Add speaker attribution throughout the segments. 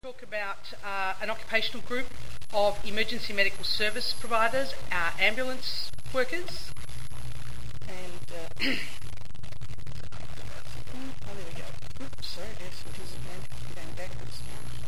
Speaker 1: Talk about an occupational group of emergency medical service providers, ambulance workers, and there we go. Oops, sorry, yes, it is going backwards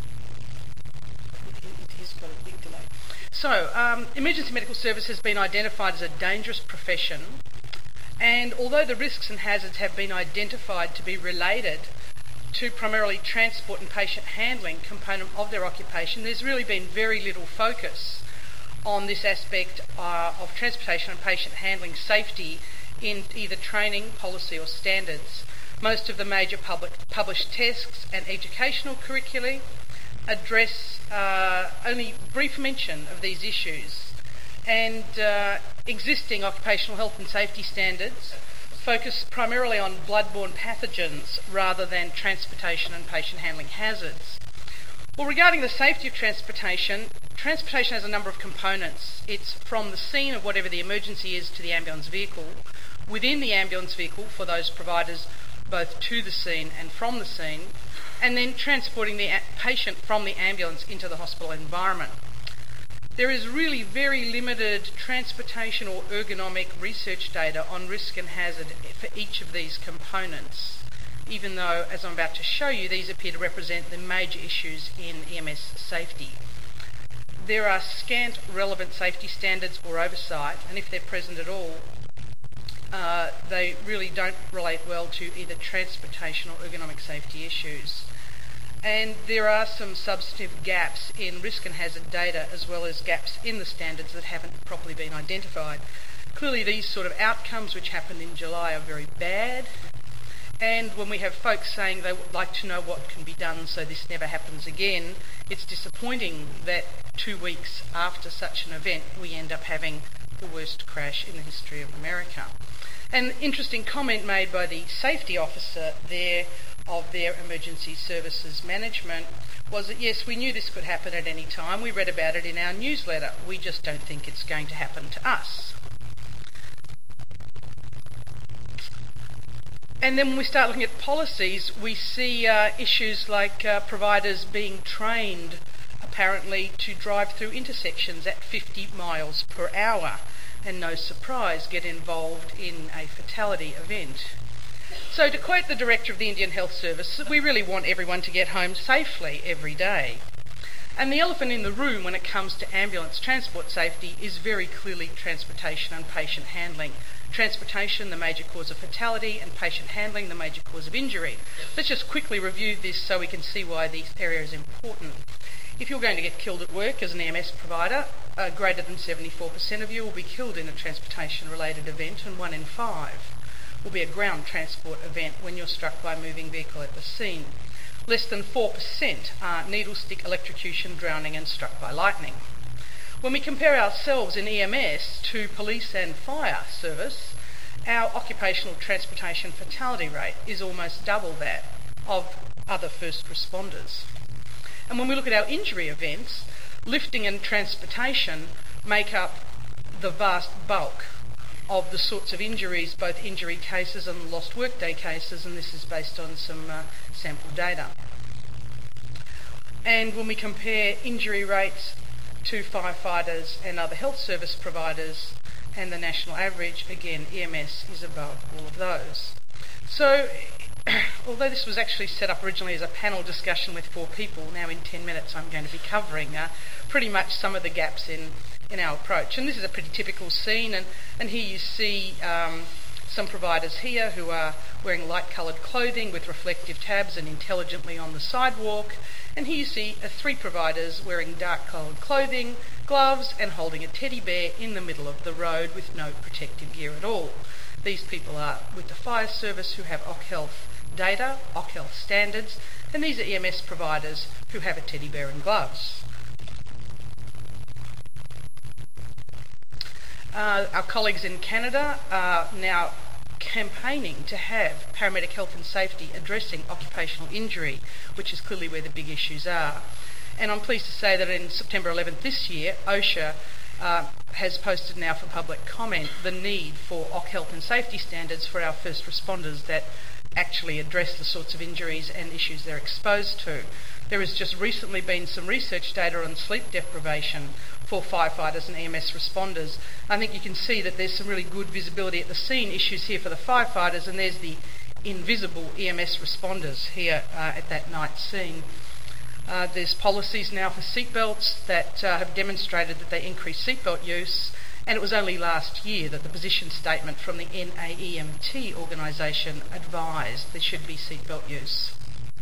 Speaker 1: now. It has got a big delay. So, emergency medical service has been identified as a dangerous profession, and although the risks and hazards have been identified to be related to primarily transport and patient handling component of their occupation, there's really been very little focus on this aspect of transportation and patient handling safety in either training, policy or standards. Most of the major published tests and educational curricula address only brief mention of these issues, and existing occupational health and safety standards focus primarily on bloodborne pathogens rather than transportation and patient handling hazards. Well, regarding the safety of transportation has a number of components. It's from the scene of whatever the emergency is to the ambulance vehicle, within the ambulance vehicle for those providers both to the scene and from the scene, and then transporting the patient from the ambulance into the hospital environment. There is really very limited transportation or ergonomic research data on risk and hazard for each of these components, even though, as I'm about to show you, these appear to represent the major issues in EMS safety. There are scant relevant safety standards or oversight, and if they're present at all, they really don't relate well to either transportation or ergonomic safety issues. And there are some substantive gaps in risk and hazard data, as well as gaps in the standards that haven't properly been identified. Clearly these sort of outcomes which happened in July are very bad, and when we have folks saying they would like to know what can be done so this never happens again, it's disappointing that 2 weeks after such an event we end up having the worst crash in the history of America. An interesting comment made by the safety officer there of their emergency services management was that yes, we knew this could happen at any time. We read about it in our newsletter. We just don't think it's going to happen to us. And then when we start looking at policies, we see issues like providers being trained apparently to drive through intersections at 50 miles per hour and, no surprise, get involved in a fatality event. So to quote the director of the Indian Health Service, we really want everyone to get home safely every day. And the elephant in the room when it comes to ambulance transport safety is very clearly transportation and patient handling. Transportation, the major cause of fatality, and patient handling, the major cause of injury. Let's just quickly review this so we can see why this area is important. If you're going to get killed at work as an EMS provider, greater than 74% of you will be killed in a transportation-related event, and 1 in 5 will be a ground transport event when you're struck by a moving vehicle at the scene. Less than 4% are needle stick electrocution, drowning and struck by lightning. When we compare ourselves in EMS to police and fire service, our occupational transportation fatality rate is almost double that of other first responders. And when we look at our injury events, lifting and transportation make up the vast bulk of the sorts of injuries, both injury cases and lost workday cases, and this is based on some sample data. And when we compare injury rates to firefighters and other health service providers and the national average, again, EMS is above all of those. So, although this was actually set up originally as a panel discussion with 4 people, now in 10 minutes I'm going to be covering pretty much some of the gaps in our approach. And this is a pretty typical scene, and here you see some providers here who are wearing light-coloured clothing with reflective tabs and intelligently on the sidewalk, and here you see 3 providers wearing dark-coloured clothing, gloves and holding a teddy bear in the middle of the road with no protective gear at all. These people are with the fire service who have OCHealth data, OCHealth standards, and these are EMS providers who have a teddy bear and gloves. Our colleagues in Canada are now campaigning to have paramedic health and safety addressing occupational injury, which is clearly where the big issues are. And I'm pleased to say that in September 11th this year, OSHA has posted now for public comment the need for OCHealth and safety standards for our first responders that actually address the sorts of injuries and issues they're exposed to. There has just recently been some research data on sleep deprivation for firefighters and EMS responders. I think you can see that there's some really good visibility at the scene issues here for the firefighters, and there's the invisible EMS responders here at that night scene. There's policies now for seatbelts that have demonstrated that they increase seatbelt use, and it was only last year that the position statement from the NAEMT organisation advised there should be seatbelt use.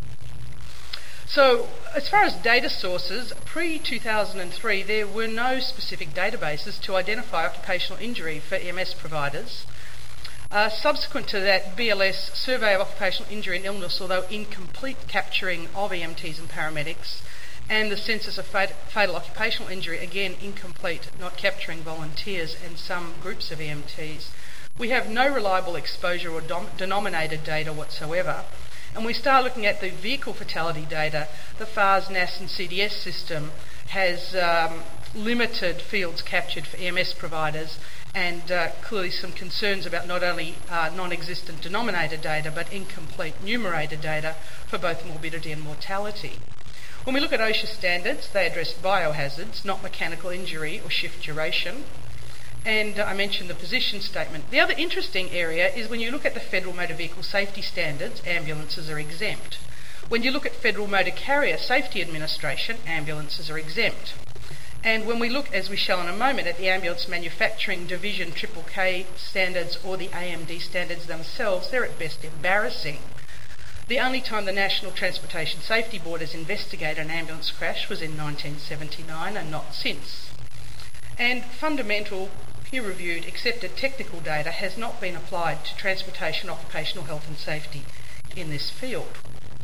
Speaker 1: So, as far as data sources, pre-2003 there were no specific databases to identify occupational injury for EMS providers. Subsequent to that, BLS Survey of Occupational Injury and Illness, although incomplete capturing of EMTs and paramedics, and the Census of Fatal Occupational Injury, again incomplete, not capturing volunteers and some groups of EMTs. We have no reliable exposure or denominator data whatsoever. And we start looking at the vehicle fatality data. The FARS, NAS and CDS system has limited fields captured for EMS providers, and clearly some concerns about not only non-existent denominator data but incomplete numerator data for both morbidity and mortality. When we look at OSHA standards, they address biohazards, not mechanical injury or shift duration. And I mentioned the position statement. The other interesting area is when you look at the Federal Motor Vehicle Safety Standards, ambulances are exempt. When you look at Federal Motor Carrier Safety Administration, ambulances are exempt. And when we look, as we shall in a moment, at the Ambulance Manufacturing Division KKK standards or the AMD standards themselves, they're at best embarrassing. The only time the National Transportation Safety Board has investigated an ambulance crash was in 1979 and not since. And fundamental, peer-reviewed, accepted technical data has not been applied to transportation, occupational health and safety in this field.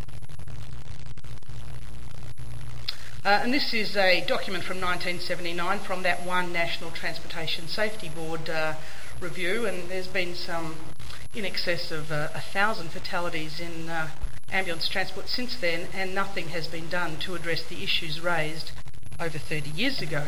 Speaker 1: And this is a document from 1979 from that one National Transportation Safety Board review, and there's been some in excess of 1,000 fatalities in ambulance transport since then, and nothing has been done to address the issues raised over 30 years ago.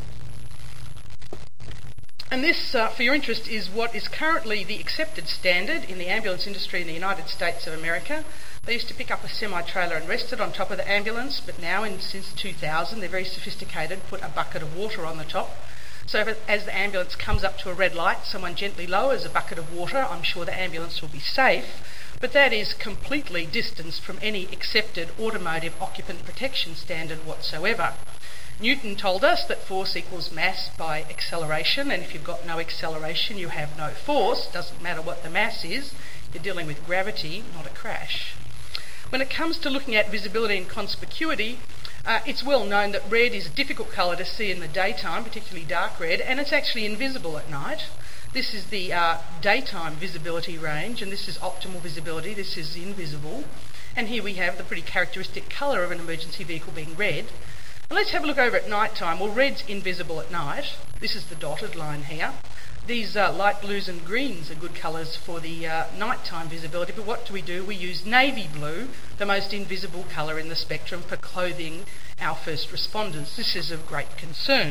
Speaker 1: And this, for your interest, is what is currently the accepted standard in the ambulance industry in the United States of America. They used to pick up a semi-trailer and rest it on top of the ambulance, but now, since 2000, they're very sophisticated, put a bucket of water on the top. So as the ambulance comes up to a red light, someone gently lowers a bucket of water. I'm sure the ambulance will be safe, but that is completely distanced from any accepted automotive occupant protection standard whatsoever. Newton told us that force equals mass by acceleration, and if you've got no acceleration, you have no force. Doesn't matter what the mass is, you're dealing with gravity, not a crash. When it comes to looking at visibility and conspicuity, it's well known that red is a difficult colour to see in the daytime, particularly dark red, and it's actually invisible at night. This is the daytime visibility range, and this is optimal visibility, this is invisible. And here we have the pretty characteristic colour of an emergency vehicle being red. Well, let's have a look over at night time. Well, red's invisible at night. This is the dotted line here. These light blues and greens are good colours for the nighttime visibility, but what do? We use navy blue, the most invisible colour in the spectrum, for clothing our first responders. This is of great concern.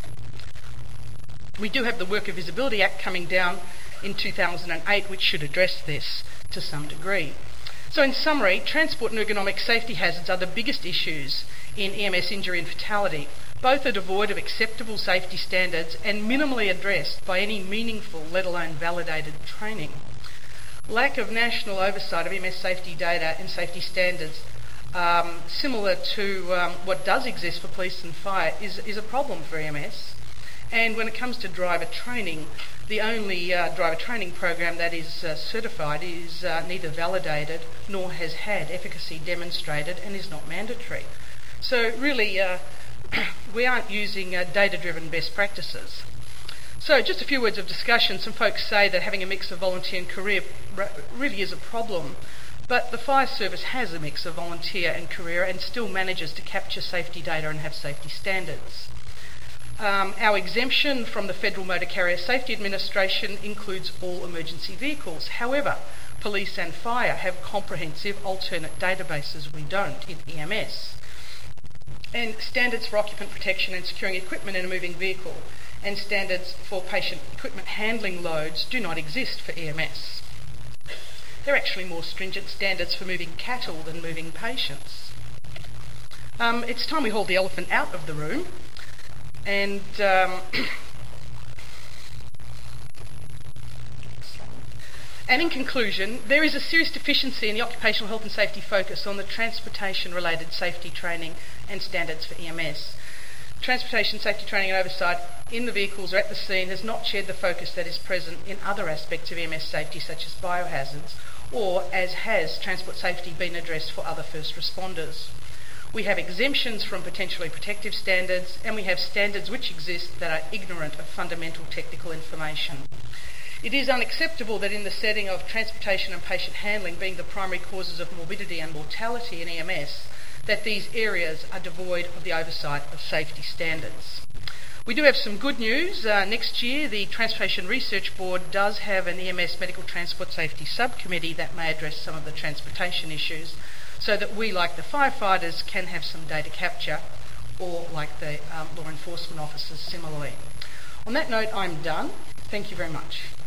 Speaker 1: We do have the Worker Visibility Act coming down in 2008, which should address this to some degree. So in summary, transport and ergonomic safety hazards are the biggest issues in EMS injury and fatality. Both are devoid of acceptable safety standards and minimally addressed by any meaningful, let alone validated, training. Lack of national oversight of EMS safety data and safety standards, similar to what does exist for police and fire, is a problem for EMS. And when it comes to driver training, the only driver training program that is certified is neither validated nor has had efficacy demonstrated and is not mandatory. So really, we aren't using data-driven best practices. So just a few words of discussion. Some folks say that having a mix of volunteer and career really is a problem, but the fire service has a mix of volunteer and career and still manages to capture safety data and have safety standards. Our exemption from the Federal Motor Carrier Safety Administration includes all emergency vehicles. However, police and fire have comprehensive alternate databases. We don't in EMS. And standards for occupant protection and securing equipment in a moving vehicle and standards for patient equipment handling loads do not exist for EMS. They're actually more stringent standards for moving cattle than moving patients. It's time we hauled the elephant out of the room, and and in conclusion, there is a serious deficiency in the occupational health and safety focus on the transportation-related safety training and standards for EMS. Transportation safety training and oversight in the vehicles or at the scene has not shared the focus that is present in other aspects of EMS safety, such as biohazards, or as has transport safety been addressed for other first responders. We have exemptions from potentially protective standards, and we have standards which exist that are ignorant of fundamental technical information. It is unacceptable that in the setting of transportation and patient handling being the primary causes of morbidity and mortality in EMS, that these areas are devoid of the oversight of safety standards. We do have some good news. Next year, the Transportation Research Board does have an EMS Medical Transport Safety Subcommittee that may address some of the transportation issues, so that we, like the firefighters, can have some data capture, or like the law enforcement officers similarly. On that note, I'm done. Thank you very much.